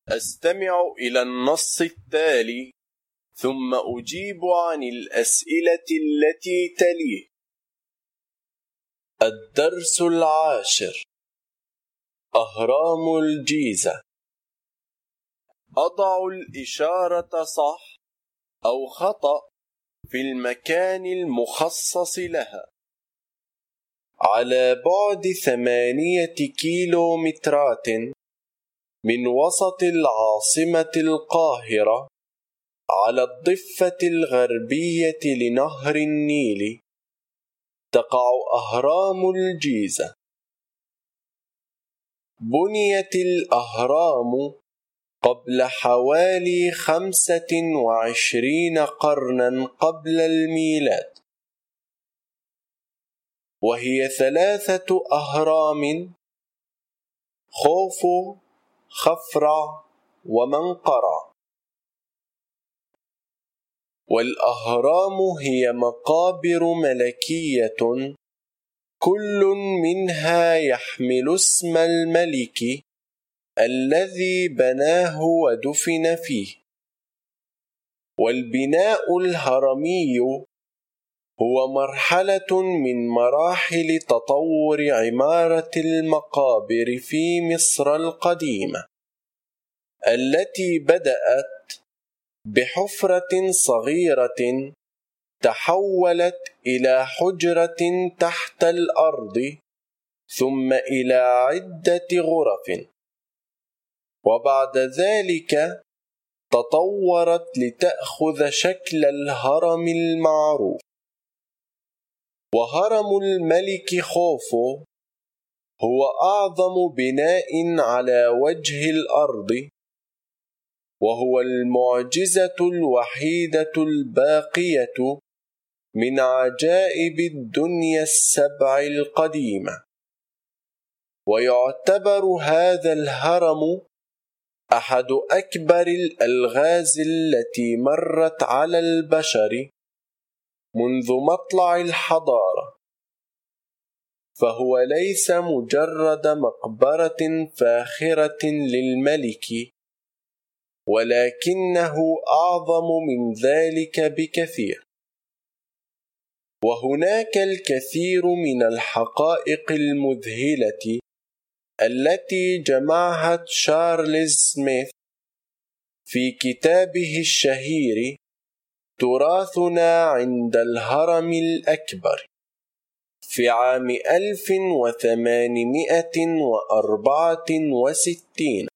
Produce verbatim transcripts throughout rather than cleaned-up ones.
أستمع إلى النص التالي ثم أجيب عن الأسئلة التي تليه. الدرس العاشر: أهرام الجيزة. أضع الإشارة صح أو خطأ في المكان المخصص لها. على بعد ثمانية كيلومترات من وسط العاصمة القاهرة، على الضفة الغربية لنهر النيل، تقع أهرام الجيزة. بنيت الأهرام قبل حوالي خمسة وعشرين قرنا قبل الميلاد، وهي ثلاثة أهرام: خوفو، خفرع، ومنقرع. والأهرام هي مقابر ملكية، كل منها يحمل اسم الملك الذي بناه ودفن فيه. والبناء الهرمي هو مرحلة من مراحل تطور عمارة المقابر في مصر القديمة، التي بدأت بحفرة صغيرة تحولت إلى حجرة تحت الأرض، ثم إلى عدة غرف، وبعد ذلك تطورت لتأخذ شكل الهرم المعروف. وهرم الملك خوفو هو أعظم بناء على وجه الأرض، وهو المعجزة الوحيدة الباقية من عجائب الدنيا السبع القديمة. ويعتبر هذا الهرم أحد أكبر الألغاز التي مرت على البشر منذ مطلع الحضارة، فهو ليس مجرد مقبرة فاخرة للملك، ولكنه أعظم من ذلك بكثير. وهناك الكثير من الحقائق المذهلة التي جمعها تشارلز سميث في كتابه الشهير تراثنا عند الهرم الأكبر في عام ألف وثمانمائة وأربعة وستين.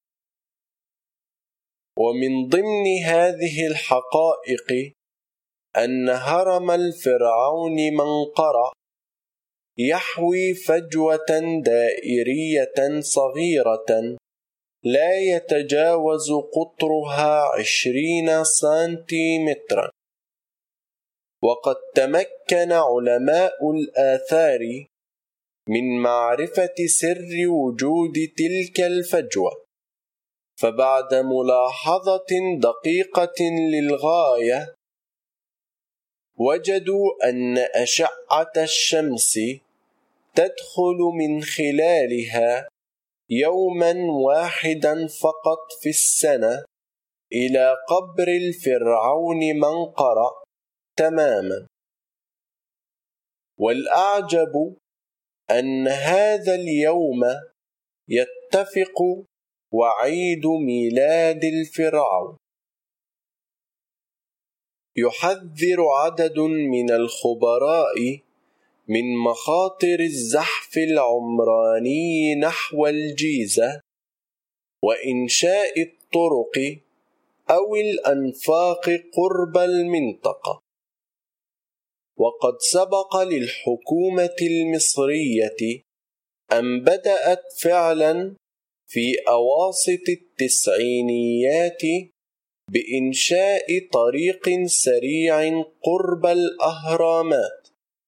ومن ضمن هذه الحقائق أن هرم الفرعون منقرع يحوي فجوة دائرية صغيرة لا يتجاوز قطرها عشرين سنتيمترا. وقد تمكن علماء الآثار من معرفة سر وجود تلك الفجوة، فبعد ملاحظة دقيقة للغاية وجدوا أن أشعة الشمس تدخل من خلالها يوما واحدا فقط في السنة إلى قبر الفرعون منقرع تماما. والأعجب أن هذا اليوم يتفق وعيد ميلاد الفرعون. يحذر عدد من الخبراء من مخاطر الزحف العمراني نحو الجيزة وإنشاء الطرق أو الأنفاق قرب المنطقة. وقد سبق للحكومة المصرية أن بدأت فعلا في أواسط التسعينيات بإنشاء طريق سريع قرب الأهرامات،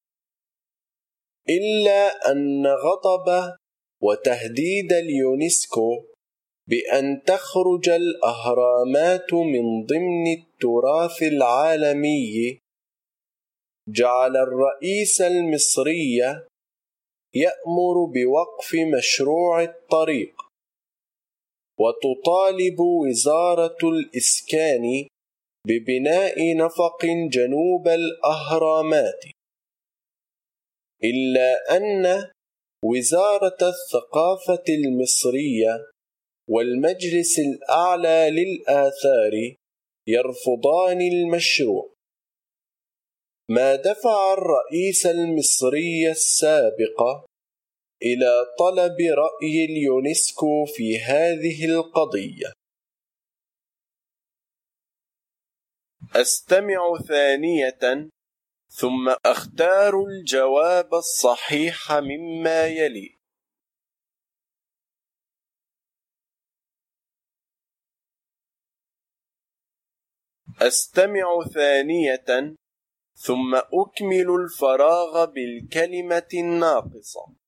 إلا أن غضب وتهديد اليونسكو بأن تخرج الأهرامات من ضمن التراث العالمي جعل الرئيس المصري يأمر بوقف مشروع الطريق. وتطالب وزارة الإسكان ببناء نفق جنوب الأهرامات، إلا أن وزارة الثقافة المصرية والمجلس الأعلى للآثار يرفضان المشروع، ما دفع الرئيس المصري السابق إلى طلب رأي اليونسكو في هذه القضية. أستمع ثانية ثم أختار الجواب الصحيح مما يلي. أستمع ثانية ثم أكمل الفراغ بالكلمة الناقصة.